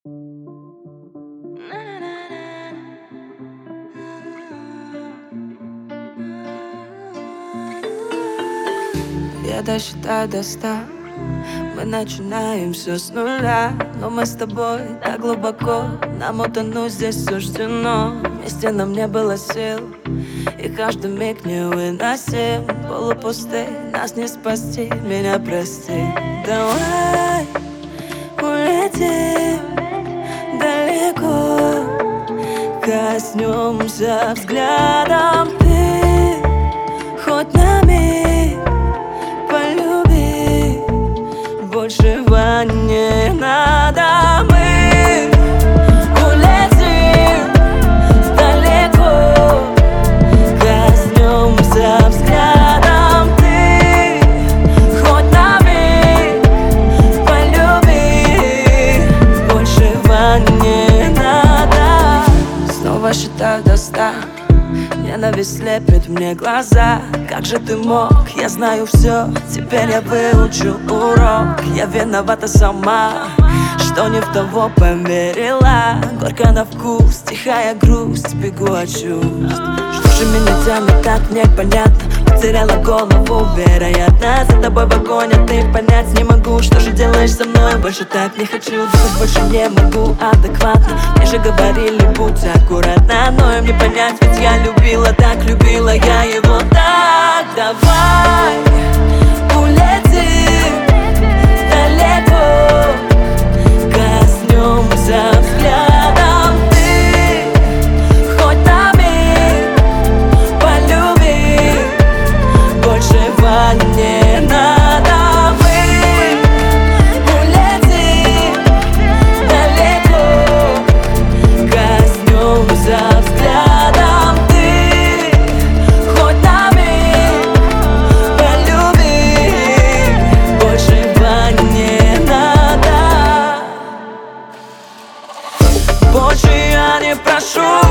Я досчитаю до 100. Мы начинаем все с нуля, но мы с тобой так глубоко, нам утонуть здесь суждено. Вместе нам не было сил, и каждый миг невыносим. Полупустый, нас не спасти, меня прости. Давай улетим далеко, коснемся взглядом. Ты хоть на миг полюби, большего не надо. Мы улетим далеко, коснемся взглядом. Ты хоть на миг полюби, большего не надо. Снова считаю до 100. Ненависть слепит мне глаза. Как же ты мог? Я знаю все. Теперь я выучу урок. Я виновата сама, что не в того померила. Горько на вкус, тихая грусть, бегу от чувств. Что же меня тянет, так непонятно. Потеряла голову, вероятно. За тобой в огонь, а ты понять не могу. Что же делаешь со мной? Больше так не хочу. Думать больше не могу адекватно. Мне же говорили, будь аккуратна. Но им не понять, ведь я любила, так любила я его так. Давай улетим далеко, коснемся взглядом. Ты хоть на миг полюби, большего не надо. Мы улетим далеко, коснемся взглядом. Ты хоть на миг полюби, большего не надо. Больше я не прошу.